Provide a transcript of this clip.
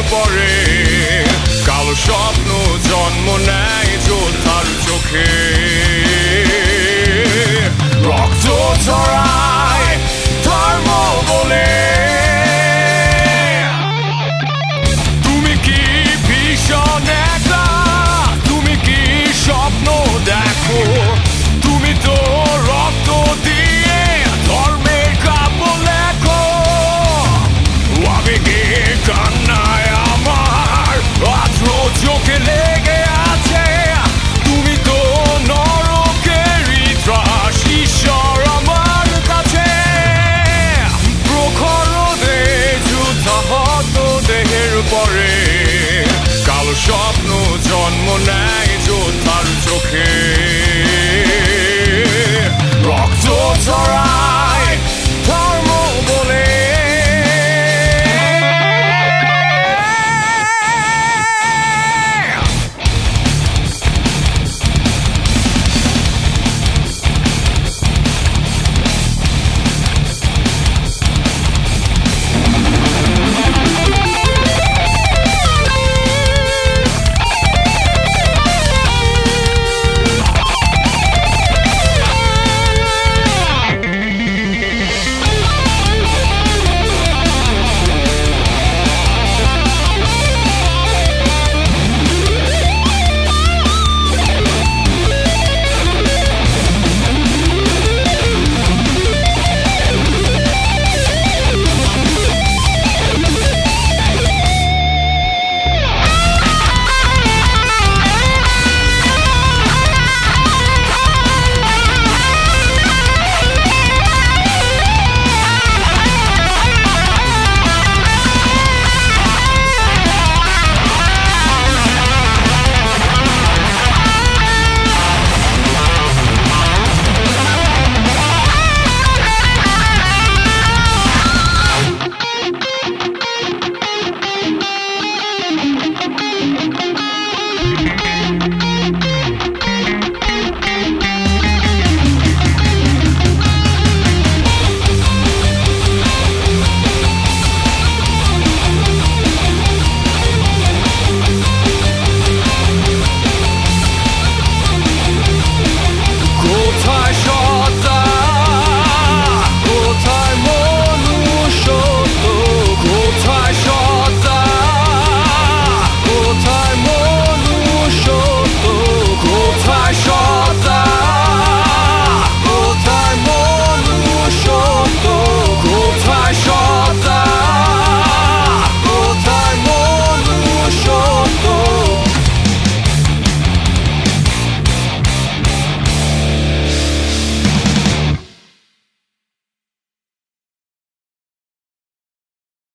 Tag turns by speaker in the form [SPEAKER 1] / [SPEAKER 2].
[SPEAKER 1] পরে কালো স্বপ্ন জন্ম নেয় যোদ্ধার চোখে রক্ত ঝরায় ধর্ম বলে তুমি কি ভীষণ একলা তুমি কি স্বপ্ন দেখো তুমি তো রক্ত দিয়ে ধর্মের কাব্য লেখো আবেগে কান্নায় আমার আজও চোখে লেগে আছে তুমি তো নরকেরই ত্রাস ঈশ্বর আমার কাছে প্রখর রোদে যুদ্ধাহত দেহের পরে কালো স্বপ্ন জন্ম নেয় যোদ্ধার চোখে